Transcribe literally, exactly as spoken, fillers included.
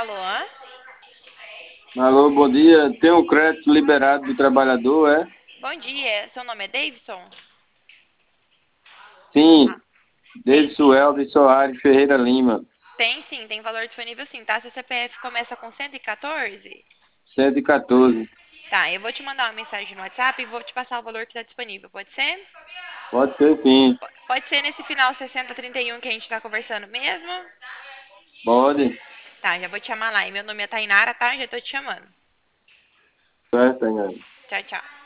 Alô? Alô, bom dia. Tem um crédito liberado do trabalhador, é? Bom dia. Seu nome é Davidson? Sim, Tem Davidson sim. Elvis Soares Ferreira Lima, Tem sim, tem valor disponível sim, tá? Seu C P F começa com cento e quatorze? cento e quatorze. Tá, eu vou te mandar uma mensagem no WhatsApp e vou te passar o valor que tá disponível, pode ser? Pode ser sim, P- Pode ser nesse final sessenta trinta e um que a gente tá conversando mesmo? pode. Tá, já vou te chamar lá. E meu nome é Tainara, tá? Já tô te chamando. Certo, Tainara. Tchau, tchau.